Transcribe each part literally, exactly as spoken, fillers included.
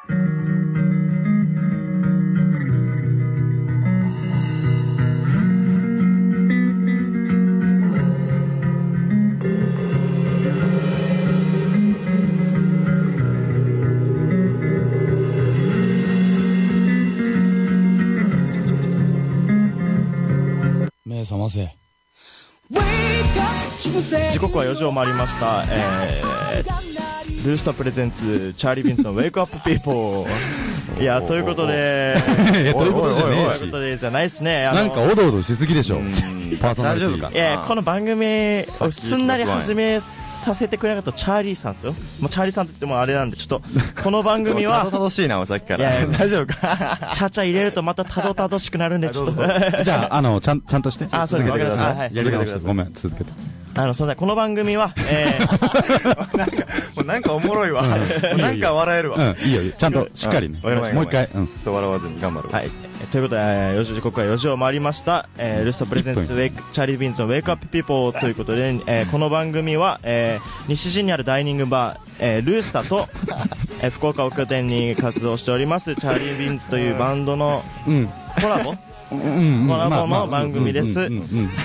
目覚ませ。 時刻はよじを回りました。えー、ルースタープレゼンツチャーリー・ビンズのウェイクアップピーポー。いや、ということで、 いや、ということじゃねえし。 ということでじゃないですね。 なんかおどおどしすぎでしょ。パーソナリティ。 いや、この番組をすんなり始めさせてくれなかったチャーリーさんですよ。もうチャーリーさんって言ってもあれなんで、ちょっと、この番組は。 たどたどしいな、さっきから。大丈夫か。 ちゃちゃ入れるとまたたどたどしくなるんで、ちょっと。 じゃあ、あの、ちゃん、ちゃんとして。 あ、そうです。わかりました。はい。 やり方してごめん、続けて。 あの、すみません、この番組は、えー、 なんか、もうなんかおもろいわ。なんか笑えるわ。 うん、いいよ、ちゃんとしっかりね。もう一回、うん。 ちょっと笑わずに頑張る。 はい。ということで、よじ時刻はよじを回りました。えー、ルストプレゼンツウェイク、チャーリー・ビーンズのウェイクアップピーポーということで、えー、この番組は、えー、西陣にあるダイニングバー、えー、ルースターと、えー、福岡を拠点に活動しております、チャーリー・ビーンズというバンドのコラボ、 うん、 コラボの番組です。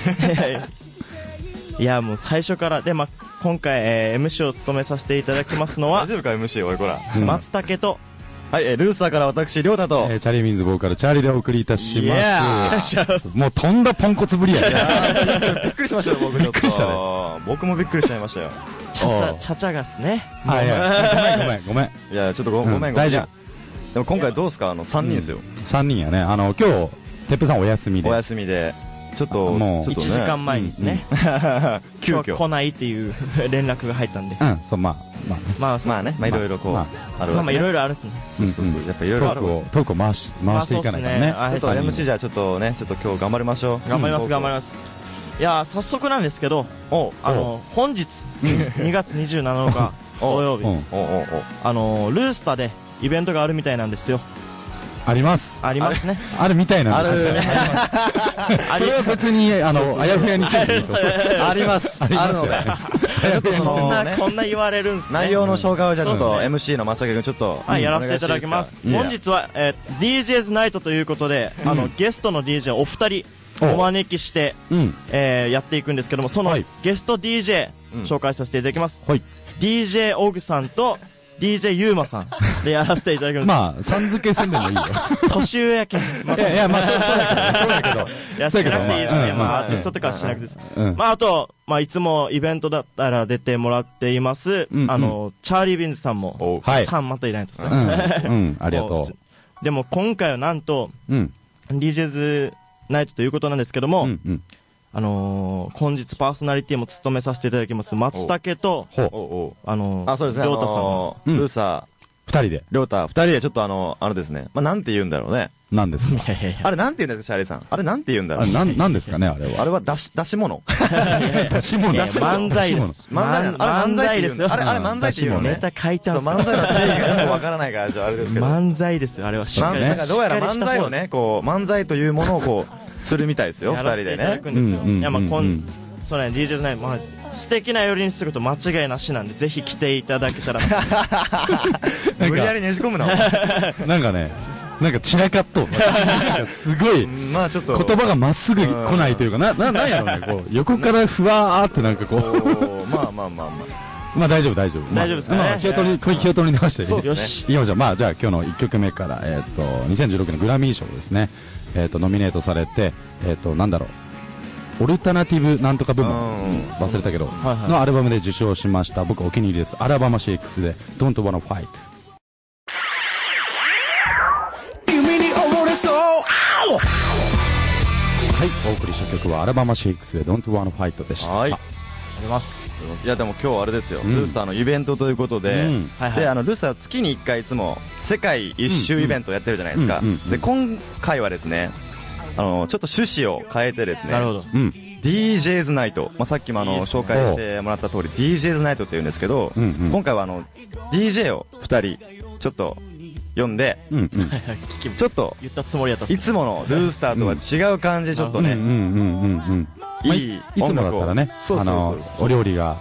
いや、もう最初からで、まあ、今回、えー、エムシー を務めさせていただきますのは、 大丈夫か エムシー 俺こら、 松竹と、 はい、えー、ルースターから私亮太と、 えー、チャーリー・ビーンズボーカルチャーリーでお送りいたします。もうとんだポンコツぶりやね。 びっくりしましたよ、僕。 びっくりしたね。 僕もびっくりしちゃいましたよ。 ちゃちゃちゃちゃがっすね。 はい、はい、ごめんごめんごめん。 いや、ちょっとごめんごめん。大丈夫。でも今回どうですか、あの三人ですよ。 三人やね。あの今日てっぺいさんお休みで。 お休みで。ちょっともういちじかんまえにですね、 急遽来ないっていう連絡が入ったんで、 うん、そう、まあまあまあまあね、まあいろいろこうあるまあいろいろあるっすね。 そうそう、やっぱいろいろある。 トークをトークを回し回していかないからね。 ちょっと エムシー じゃちょっとね、ちょっと今日頑張りましょう。 頑張ります頑張ります。いや、早速なんですけど、あの本日にがつにじゅうしちにち土曜日、あのルースターでイベントがあるみたいなんですよ。 ありますありますね。 あるみたいなんですね。それは別にあのあやふやにせずにありますあるので、ちょっとそのね、 こんな言われるんですね。 内容の紹介をじゃあちょっと エムシー の松崎君ちょっとはいやらせていただきます。本日は ディージェーズ ナイトということで、あのゲストの ディージェー お二人お招きしてやっていくんですけども、そのゲスト ディージェー 紹介させていただきます。ディージェー オグさんとディージェー ユーマさんでやらせていただきます。 まあ、さん付けせんでもいいよ。 年上やけん。いやいや、まあ、そうだけど、そうだけど。 いや、しなくていいですね。まあ、アーティストとかはしなくていいです。まあ、あと、まあ、いつもイベントだったら出てもらっています、あの、チャーリー・ビンズさんも、さんまたいないとですね。 うん、ありがとう。 でも、今回はなんと、ディージェーズ ナイトということなんですけども、あのー、本日パーソナリティも務めさせていただきます松竹と、あのー、 あ、そうですね、 りょうたさんの、 ルーサー二人で、 りょうた二人でちょっとあのあれですね、まあなんて言うんだろうね。 なんですか。 あれなんて言うんですか、シャーリーさん。あれなんて言うんだろう。 なんなんですかね、あれは。 あれは出し出し物。 出し物。 漫才です。 漫才。あれ漫才ですよ。あれあれ漫才って言うのね。 ネタ書いたんですか。 漫才の定義がよくわからないからじゃあれですけど。 漫才ですよ、あれは。しっかり。 なんかどうやら漫才をね、こう漫才というものをこうするみたいですよ、二人でね。 いや、まあこんそうね、ディージェー じゃない、まあ素敵な寄りにすること間違いなしなんで、ぜひ来ていただけたら。 無理やりねじ込むな。 なんかね、なんか散らかっとすごい、 まあちょっと言葉がまっすぐ来ないというか、な、な、なんやろうね、こう横からふわーってなんかこう、 まあまあまあまあ。 まあ大丈夫大丈夫。 大丈夫ですかね。 気を取り、気を取り直してよし。 いきましょう。まあじゃあ今日のいっきょくめから、えっと、にせんじゅうろくねんグラミー賞ですね。えっと、ノミネートされて、えっと、なんだろう。オルタナティブなんとか部門忘れたけどのアルバムで受賞しました。僕お気に入りです。アラバマシェイクスで Don't Wanna Fight。はい、お送りした曲はアラバマシェイクスで Don't Wanna Fight でした。 はい、 あります。 いやでも今日あれですよ、ルースターのイベントということで、であのルースターは月にいっかいいつも世界一周イベントをやってるじゃないですか。で今回はですね、あのちょっと趣旨を変えてですね、 なるほど、 ディージェーズ ナイト、まあ、さっきもあの紹介してもらった通り ディージェーズ ナイトって言うんですけど、今回はあの ディージェー をふたりちょっと呼んで、ちょっと言ったつもりやったいつものルースターとは違う感じでちょっとね、いいいつもだったらね、あのお料理が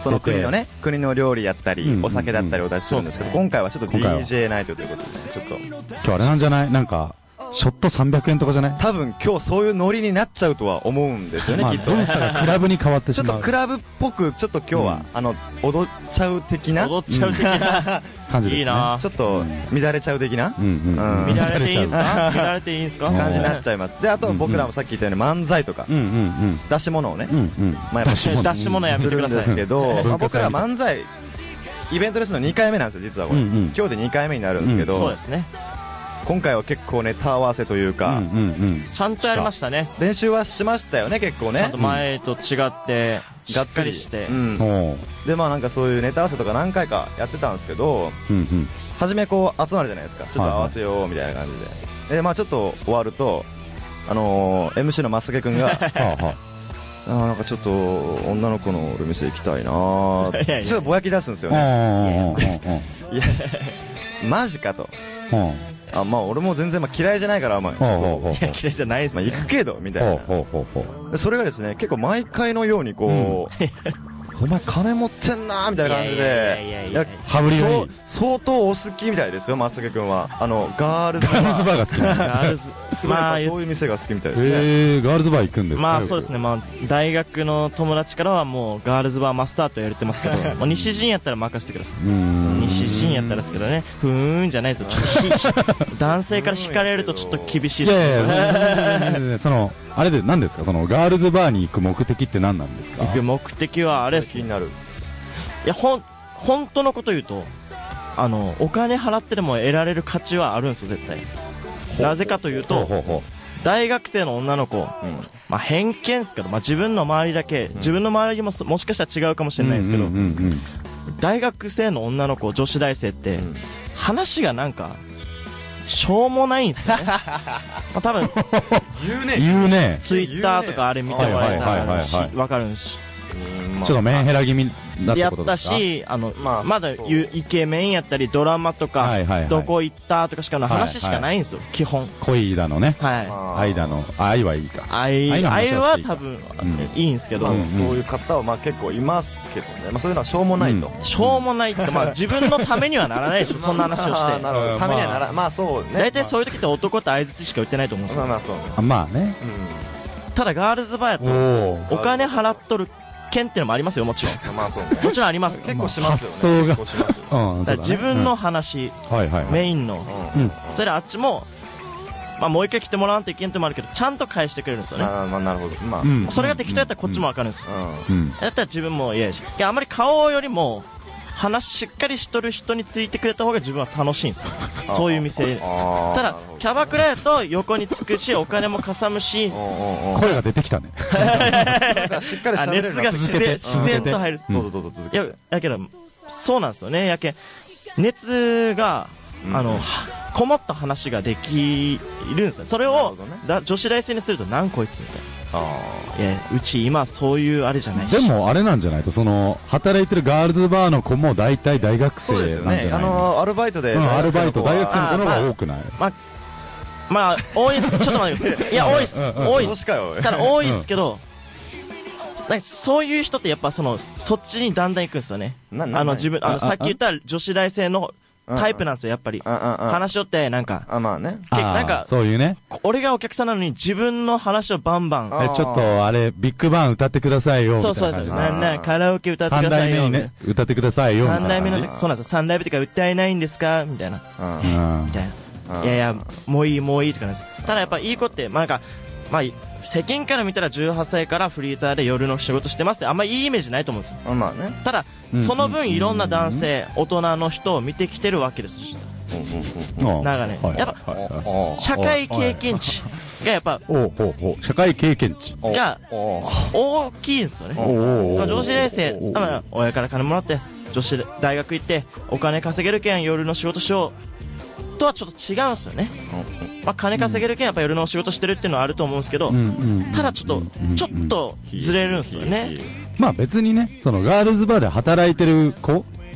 その国のね、国の料理やったり、お酒だったりを出しするんですけど、今回はちょっと ディージェー ナイトということでね、ちょっと。 今日あれなんじゃないなんか、ショットさんびゃくえんとかじゃない多分今日そういうノリになっちゃうとは思うんですよね、きっと。 ドンスターがクラブに変わってしまう。 ちょっとクラブっぽく、ちょっと今日は、あの、踊っちゃう的な踊っちゃう的な感じですね。 いいなちょっと、乱れちゃう的な乱れていいんすか乱れていいんすか感じになっちゃいます。で、あと僕らもさっき言ったように漫才とか、出し物をね、 まあやっぱ出し物やめてください。 ですけど、僕ら漫才、イベントですのにかいめなんですよ、実はこれ。今日でにかいめになるんですけど、 そうですね。 今回は結構ネタ合わせというか、 ちゃんとやりましたね。 練習はしましたよね、結構ね。 ちゃんと前と違って、しっかりして。 で、まあなんかそういうネタ合わせとか何回かやってたんですけど、初めこう集まるじゃないですか。ちょっと合わせようみたいな感じで。で、まあちょっと終わると、あのー、エムシー の松毛くんが、あなんかちょっと女の子のお店行きたいなーちょっとぼやき出すんですよね。いや、マジかと。あ、まあ俺も全然まあ嫌いじゃないから、まあ。 嫌いじゃないです。 まあ行くけど、みたいな。それがですね、結構毎回のようにこう、お前金持ってんなーみたいな感じで、いや、 羽振りがいい。 相当お好きみたいですよ、松毛くんは。あの、ガールズバー。 ガールズバーが好きなんガールズ、 まあ、そういう店が好きみたいですね。 へー、ガールズバー行くんですか？ まあそうですね、まあ大学の友達からはもうガールズバーマスターと言われてますけど、もう西陣やったら任せてください。西陣やったらですけどね、ふーんじゃないですよ。ちょっと男性から惹かれるとちょっと厳しいです。 いやいや、その、あれで何ですかそのガールズバーに行く目的って何なんですか？ 行く目的はあれです。 気になる。 いや、ほん、本当のこと言うと、あの、お金払ってでも得られる価値はあるんですよ、絶対。なぜかというと、大学生の女の子、まあ偏見ですけど、まあ自分の周りだけ、自分の周りももしかしたら違うかもしれないですけど、大学生の女の子、女子大生って、話がなんか、しょうもないんですよね。まあ多分、 言うね。 言うね。 ツイッターとかあれ見てもらえたらわかるんし。 ちょっとメンヘラ気味だってことですか？ やったし、あの、まだイケメンやったりドラマとか、どこ行ったとかしかの話しかないんですよ、基本。 恋だのね。 はい。 愛だの、愛はいいか。 愛、愛は多分いいんですけど、 そういう方はまあ結構いますけどね。まあそういうのはしょうもないと。 しょうもないって、まあ自分のためにはならないでしょ、そんな話をして。 なるほど。ためにはなら、まあそうね。 大体そういう時って男って相槌しか言ってないと思うんですよ。 まあそうね。 まあね。 ただガールズバーやと、お金払っとる件っていうのもありますよ、もちろん。 まあそうね。 もちろんあります。 結構しますよね。発想が。自分の話、メインの。それあっちも、まあもう一回来てもらわんといけんともあるけど、ちゃんと返してくれるんですよね。 まあなるほど。まあ。それが適当やったらこっちもわかるんですよ。だったら自分も嫌やし。いや、あまり顔よりも、話しっかりしとる人についてくれた方が自分は楽しいんですよ。そういう店。ただ、キャバクラやと横につくし、お金もかさむし、 声が出てきたね。 しっかりした熱が自然自然と入る。 どうぞどうぞ続けて。 いや、やけど、そうなんですよね。やけ、熱が、あの、こもった話ができるんですよ。それを、女子大生にすると、なんこいつみたいな。いや、うち今そういうあれじゃないし。 でもあれなんじゃないと、その働いてるガールズバーの子も大体大学生なんじゃないの？そうですね。 あのアルバイトで、 アルバイト大学生の子の方が多くない？ まあまあ多いです。ちょっと待ってください。いや多いです。多いです。ただ多いですけど、そういう人ってやっぱそのそっちにだんだん行くんですよね。あの自分あのさっき言った女子大生のタイプなんですよ、やっぱり。話しよって、なんか。 あ、まあね。 なんか、 そういうね。 俺がお客さんなのに自分の話をバンバン。 え、ちょっと、あれ、ビッグバン歌ってくださいよ。 そうそうそう。なんなカラオケ歌ってくださいよ。 三代目にね、歌ってくださいよ。 三代目の、そうなんですよ。三代目とか歌えないんですかみたいな。みたいな。いやいや、もういい、もういいとかなんです。ただやっぱいい子って、まあなんか、まあ、世間から見たらじゅうはっさいからフリーターで夜の仕事してますってあんまりいいイメージないと思うんですよ。 まあね。 ただ、その分いろんな男性、大人の人を見てきてるわけです。なんかね、やっぱ、社会経験値がやっぱ、 社会経験値が大きいんですよね。女子大生、親から金もらって、女子大学行って、お金稼げるけん夜の仕事しようとはちょっと違うんですよね。まあ金稼げるけんやっぱ夜の仕事してるっていうのはあると思うんですけど、ただちょっと、ちょっとずれるんですよね。 まあ別にね、そのガールズバーで働いてる子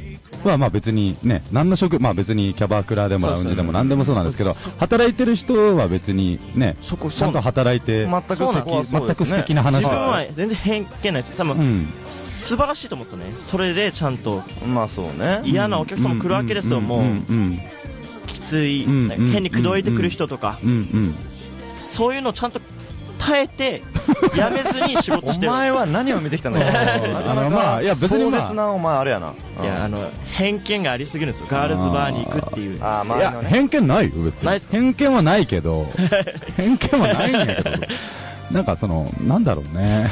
はまあ別にね、何の職、まあ別にキャバクラでもラウンジでも何でもそうなんですけど、働いてる人は別にね、ちゃんと働いて、 全く全く素敵な話です。自分は全然偏見ないです。多分、素晴らしいと思うんですよね。それでちゃんと、 まあそうね。 嫌なお客さんも来るわけですよ、もう。きつい、変に口説いてくる人とか。そういうのをちゃんと耐えて、やめずに仕事してる。 お前は何を見てきたの？ あの、まあ、いや別に、まあ、 壮絶なお前あれやな。 いや、あの、偏見がありすぎるんですよ。ガールズバーに行くっていう。 あ、まあ、いや、偏見ないよ、別に。偏見はないけど、偏見はないんやけど、なんかその、なんだろうね。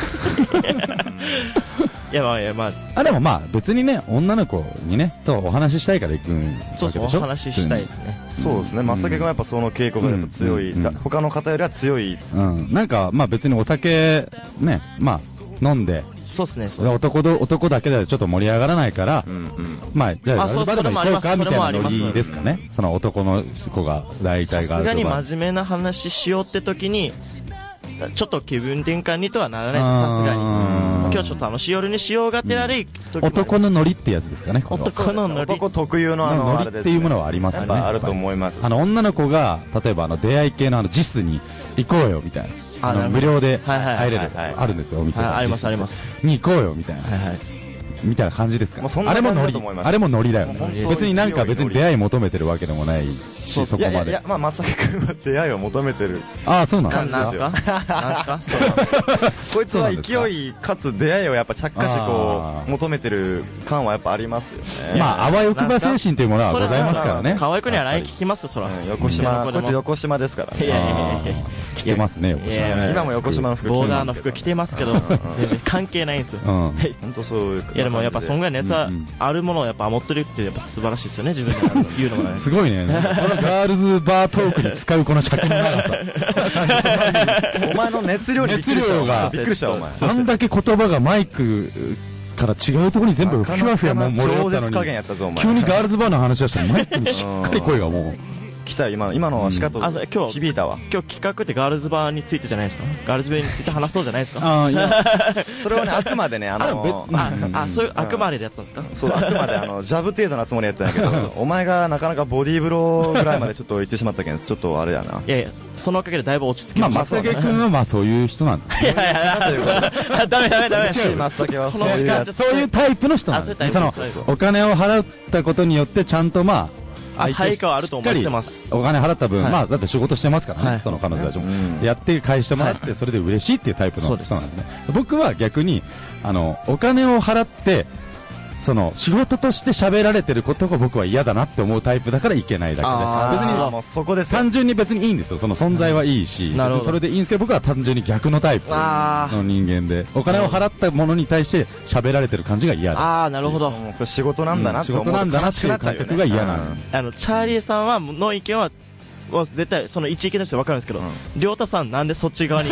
いやまあいやまああでもまあ別にね女の子にねとお話ししたいから行くんでしょ。 そうそうお話ししたいですね。 そうですね。松竹君はやっぱその傾向がやっぱ強い、他の方よりは強い。 うんなんかまあ別にお酒ねまあ飲んでそうですね男ど男だけではちょっと盛り上がらないからまあじゃあガールズバーでも行こうかみたいなノリですかね。その男の子が大体ガールズバー。 さすがに真面目な話しようって時に。ちょっと気分転換にとはならないですさすがに今日ちょっと楽しい夜にしようがてられ、 うん、男のノリってやつですかね。 男のノリ男特有のあのノリっていうものはありますよね。 あると思います。 あの女の子が例えばあの出会い系のあのジスに行こうよみたいなあの無料で入れるあるんですよお店がありますありますに行こうよみたいなみたいな感じですか。あれもノリあれもノリだよね。別になんか別に出会い求めてるわけでもないしそこまで。 いやまあ松崎君は出会いを求めてるああそうなん感じですよ。こいつは勢いかつ出会いをやっぱ着火しこう求めてる感はやっぱありますよね。 まああわよくば精神というものはございますからね。 河合君には ライン 聞きますよそら。 横島こいつ横島ですからね。 いやいやいや着てますね横島。 今も横島の服ボーダーの服着てますけど関係ないんですよ。 本当そういう。 いやでもやっぱそんぐらい熱はあるものをやっぱ持ってるってやっぱ素晴らしいですよね自分で言うのもね。 すごいね。このガールズバートークに使うこの尺の長さ。 お前の熱量にびっくりしたびっくりしたお前。 あんだけ言葉がマイクから違うところに全部ふわふわもう盛り上がったのに急にガールズバーの話出したらマイクにしっかり声がもう。 来た今今のはしかと響いたわ。 今日企画ってガールズバーについてじゃないですか。ガールズバーについて話そうじゃないですか。 ああいやそれはねあくまでねあのあそういうあくまででやったんですか。 そうあくまであのジャブ程度なつもりやったんやけどお前がなかなかボディーブローぐらいまでちょっと言ってしまったけんちょっとあれやな。 いやいやそのおかげでだいぶ落ち着きました。 松竹君はまあそういう人なんです。 いやいやダメダメダメ。 松竹はそういうタイプの人なんです。そのお金を払ったことによってちゃんとまあ対価はあると思ってます。 お金払った分、まあだって仕事してますからね、その彼女たちもやって返してもらってそれで嬉しいっていうタイプの人なんですね。僕は逆にあのお金を払ってその仕事として喋られてることが僕は嫌だなって思うタイプだからいけないだけで、別にそこで単純に別にいいんですよ。その存在はいいし、それでいいんですけど僕は単純に逆のタイプの人間でお金を払ったものに対して喋られてる感じが嫌だ。 ああなるほど。 仕事なんだな仕事なんだなっていう感覚が嫌なの。 あのチャーリーさんはの意見は絶対その一意見として分かるんですけど、亮太さんなんでそっち側に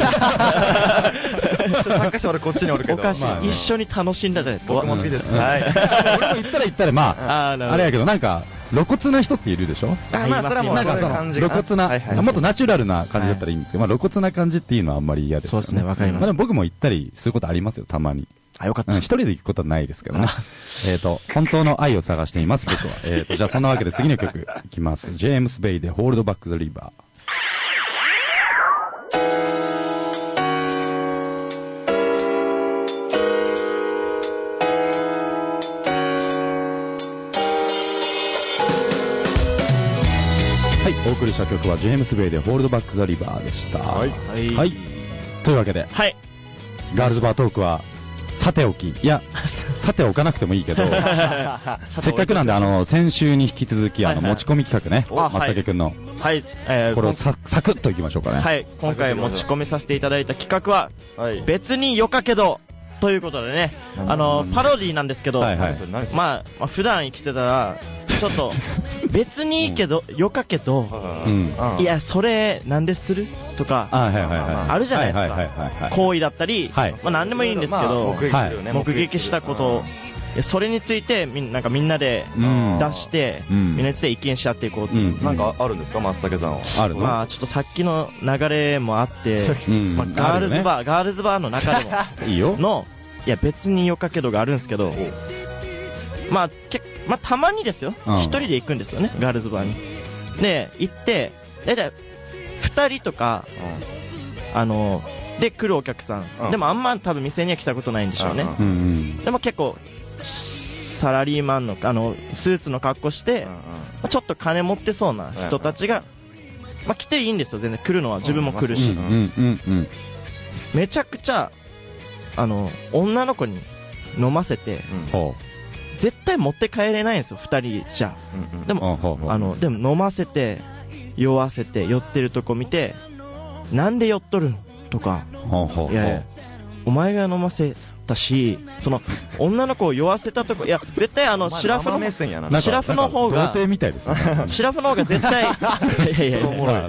参加して俺こっちにおるけどおかしい一緒に楽しんだじゃないですか。 僕も好きです。 俺も言ったら言ったらまああれやけどなんか露骨な人っているでしょ。 まあそれはもうなんかその露骨なもっとナチュラルな感じだったらいいんですけど露骨な感じっていうのはあんまり嫌です。 そうですねわかります。 でも僕も行ったりすることありますよたまに。 あよかった。 一人で行くことはないですけどね。えっと本当の愛を探しています僕は。えっとじゃあそんなわけで次の曲いきます。ジェームス・ベイでホールドバック・ザ・リバー。お送りした曲はジェームス・ベイでホールドバック・ザ・リバーでした。はい、はい、というわけで、はい、ガールズバートークはさておきいやさておかなくてもいいけどせっかくなんであの先週に引き続きあの持ち込み企画ね松竹君のはい、えー、 これをササクッといきましょうかね。はい今回持ち込みさせていただいた企画は、はい、別によかけどということでねあのパロディなんですけど、はいはい、まあ、まあ普段生きてたらちょっと別にいいけど、うん、よかけど、うん、いやそれなんでするとかあるじゃないですか行為だったり、はい、まあ何でもいいんですけど、まあね、目撃したこと、うん、それについてみなんかみんなで出して、うん、みんなについて意見し合っていこうと、うん、 なんかあるんですか松竹さんは。 あるの。 まあちょっとさっきの流れもあって、うんまあ、ガールズバー、ね、ガールズバーの中でもいいよのいや別によかけどがあるんですけどまあ、けまあ、たまにですよ、一、うん、人で行くんですよね、ガールズバーに。で、行って、だいたい二人とか、うん、あの、で来るお客さん、うん、でもあんま多分店には来たことないんでしょうね。うんうん、でも結構、サラリーマンの、あの、スーツの格好して、うんうん、ちょっと金持ってそうな人たちが、まあ、来ていいんですよ、全然来るのは。自分も来るし。めちゃくちゃ、あの、女の子に飲ませて、うん、絶対持って帰れないんですよ、二人じゃ。うんうん、でも、あの、でも飲ませて、酔わせて、酔ってるとこ見て、なんで酔っとるのとか、いやいや、お前が飲ませたし、その女の子を酔わせたとこ、いや絶対あのシラフのシラフの方が、童貞みたいですね。シラフの方が絶対、いやいやいや、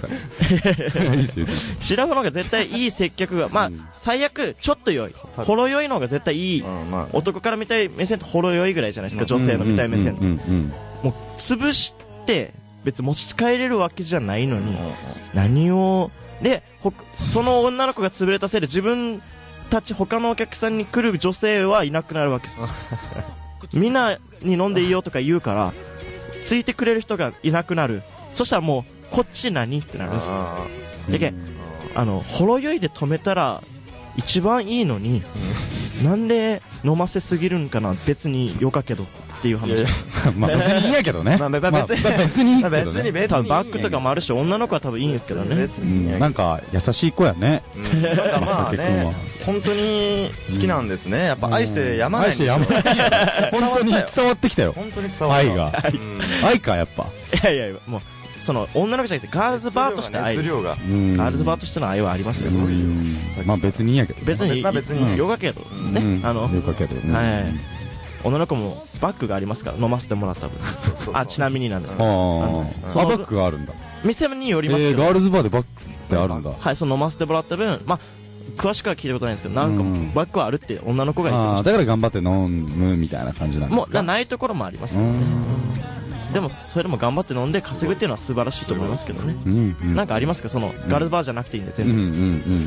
シラフの方が絶対いい接客が、まあ最悪ちょっと酔い、ほろ酔いの方が絶対いい。男から見たい目線とほろ酔いぐらいじゃないですか、女性の見たい目線と。もう潰して別に持ち帰れるわけじゃないのに、何をでその女の子が潰れたせいで自分たち他のお客さんに来る女性はいなくなるわけです。みんなに飲んでいいよとか言うからついてくれる人がいなくなる。そしたらもうこっち何ってなるんですよ。だけあのほろ酔いで止めたら一番いいのに、なんで飲ませすぎるんかな。別によかけどっていう話。 まあ別にいいんやけどね。まあ別にいいけどね。 多分バッグとかもあるし女の子は多分いいんですけどね。 なんか優しい子やね。 なんかまあね、本当に好きなんですね。やっぱ愛してやまないんですよ。本当に伝わってきたよ。 本当に伝わった。 愛が。愛かやっぱ。 いやいやもう。その女の子じゃなくてガールズバーとして愛です。ガールズバーとしての愛はありますよ。 まあ別にいいんやけど。 別に別にヨガ系ですね。あのヨガ系で。 はい。女の子もバッグがありますから飲ませてもらった分。あちなみになんですけど。 あバッグがあるんだ。 店によりますけど。 ガールズバーでバッグってあるんだ。 はい、その飲ませてもらった分、まあ詳しくは聞いたことないんですけど、なんかバッグはあるって女の子が言ってました。 だから頑張って飲むみたいな感じなんですか。 もうないところもありますよね。でもそれでも頑張って飲んで稼ぐっていうのは素晴らしいと思いますけどね。うんうん、なんかありますか、そのガールズバーじゃなくていいんで全然。うんうんうん、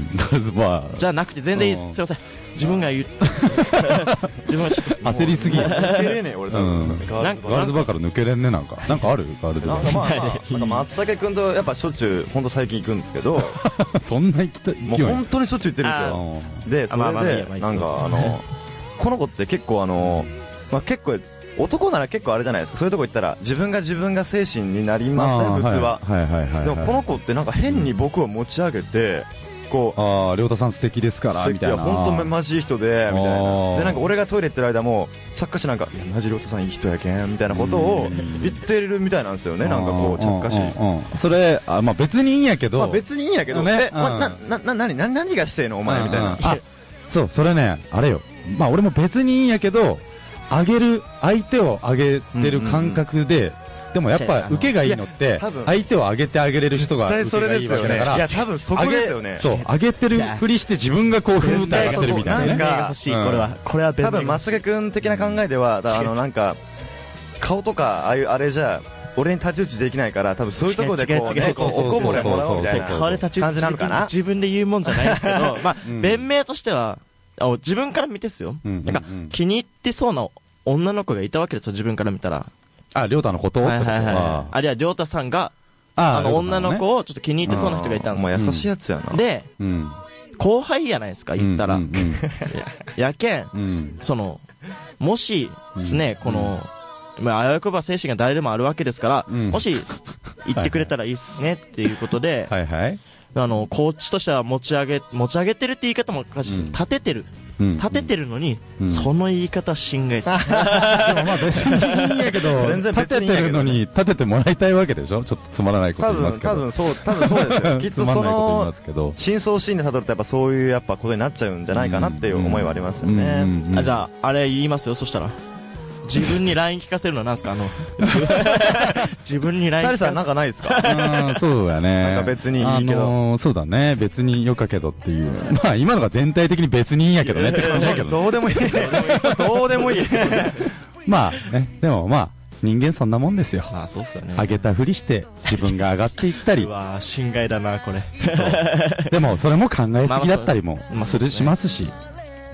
ガールズバーじゃなくて全然いいです。すいません。自分が言う。自分はちょっと焦りすぎ。 抜けれねえ俺多分、うん。 ガールズバーから抜けれんね。なんかなんかあるガールズバー。 なんかまあ、まあ、なんか松竹君とやっぱしょっちゅう本当最近行くんですけど。 そんな行きたい。 もう本当にしょっちゅう行ってるんですよ。でそれでなんかあのこの子って結構あのまあ結構。男なら結構あれじゃないですか、そういうとこ行ったら自分が自分が精神になりません、普通は。でもこの子ってなんか変に僕を持ち上げて、こう、 ああ、亮太さん素敵ですからみたいな。 本当マジいい人でみたいな。でなんか俺がトイレ行ってる間も着火しなんか、いやマジ亮太さんいい人やけんみたいなことを言ってるみたいなんですよね。なんかこう着火し。 それあまあ別にいいんやけど。 まあ別にいいんやけどね。ななな何何何がしてんのお前みたいな。 あ、そうそれねあれよ。まあ俺も別にいいんやけど。上げる相手を上げてる感覚で、でもやっぱ受けがいいのって相手を上げてあげれる人が受けがいいわけだから、 いや多分そこですよね。 そう上げてるふりして自分がこうふーって上がってるみたいなね。 なんかこれはこれは多分松竹君的な考えではあのなんか顔とかああいうあれじゃ俺に太刀打ちできないから多分そういうところでこうおこぼれもらおうみたいな感じなのかな。 自分で言うもんじゃないですけど、まあ弁明としては。自分から見てですよ、なんか気に入ってそうな女の子がいたわけですよ、自分から見たら。 あ、亮太のことはいはいはい。あるいは亮太さんがあの女の子をちょっと気に入ってそうな人がいたんですよ。 優しいやつやな。 で、後輩やないですか言ったら。やけん、そのもしですねこのまあ危うば精神が誰でもあるわけですから、もし言ってくれたらいいですねっていうことで。はいはい。あのコーチとしては持ち上げ持ち上げてるって言い方もおかしいです、うん、立ててる、うん、立ててるのに、うん、その言い方は心外です。でもまあ別にいいんやけど全然立ててるのに立ててもらいたいわけでしょ。ちょっとつまらないこと言いますけど。 多分多分そう多分そうですよ。きっとその真相心でたどるとやっぱそういうやっぱことになっちゃうんじゃないかなっていう思いはありますよね。 あじゃああれ言いますよ。そしたら。自分に ライン 聞かせるのは何ですかあの自分に ラインチャーリーさんなんかないですか。 あそうやね。 なんか別にいいけど、あのー、そうだね別によかけどっていうまあ今のが全体的に別にいいんやけどねって感じだけど、ね、 どうでもいいどうでもいいまあねでもまあ人間そんなもんですよ。 ああそうっすよね。 上げたふりして自分が上がっていったりうわ心外だなこれそうでもそれも考えすぎだったりもするしますしね。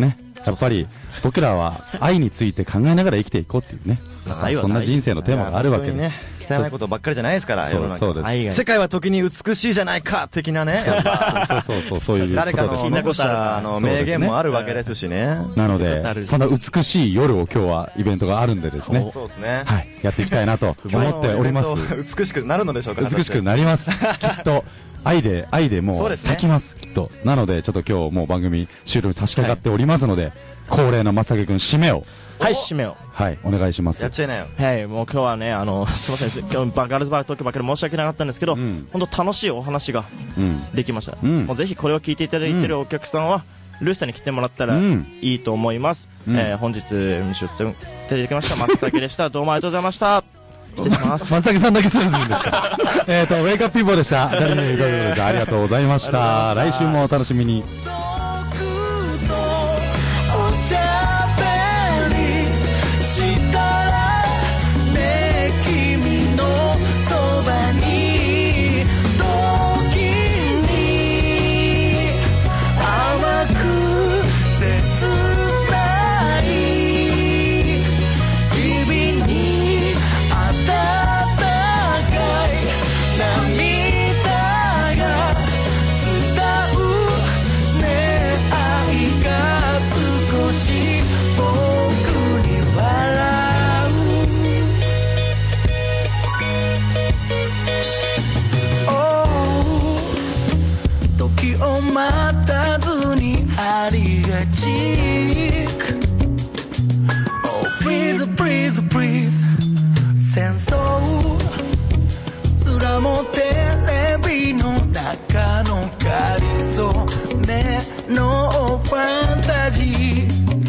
やっぱり僕らは愛について考えながら生きていこうっていうね、そんな人生のテーマがあるわけで、 ね、汚いことばっかりじゃないですから、世の中。 そうです。 世界は時に美しいじゃないか的なね、 そうそうそう、そういうことです。 誰かの残したあの名言もあるわけですしね。 なので、そんな美しい夜を今日はイベントがあるんでですね、 そうですね。 はい、やっていきたいなと思っております。 美しくなるのでしょうか。 美しくなります。きっと。愛で、愛でもう咲きます、きっと。なので、ちょっと今日もう番組終了に差し掛かっておりますので、恒例の正木君、締めを。 はい、締めを。 はい、お願いします。 やっちゃいなよ。 はい、もう今日はね、あの、すいません、今日ガールズバー東京ばっかり申し訳なかったんですけど、本当楽しいお話ができました。もうぜひこれを聞いていただいているお客さんは、ルースターに来てもらったらいいと思います。え本日、見せていただきました、松竹でした。どうもありがとうございました。失礼します。 松崎さんだけスルするんですか。えっと、ウェイクアップピーポーでした。ありがとうございました。来週もお楽しみに。 戦争すらもテレビの中のかりそめのファンタジー、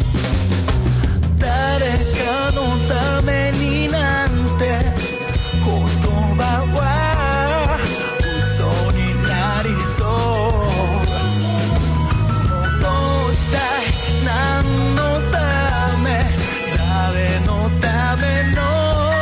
誰かのためになんて言葉は嘘になりそう。どうしたい、何のため、誰のための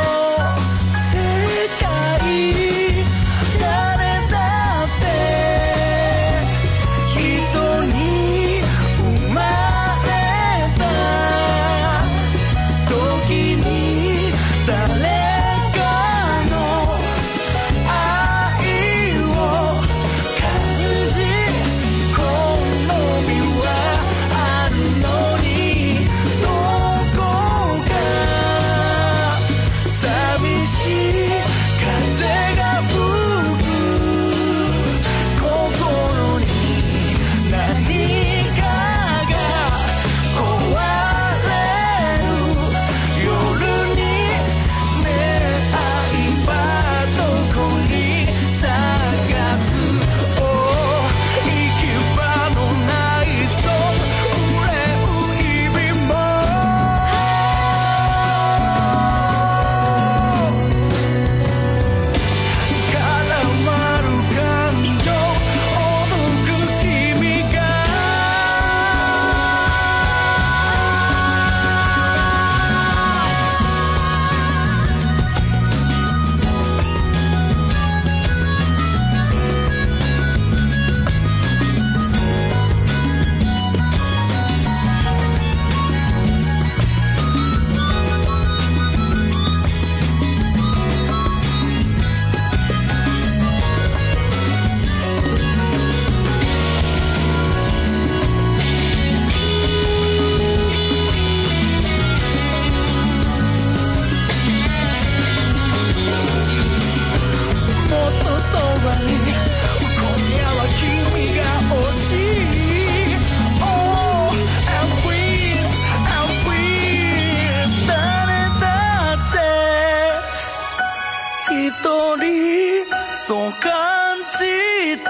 そう感じて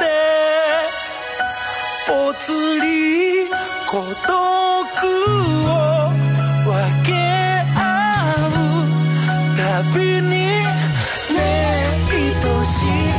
ぽつり孤独を分け合うたびにね愛しい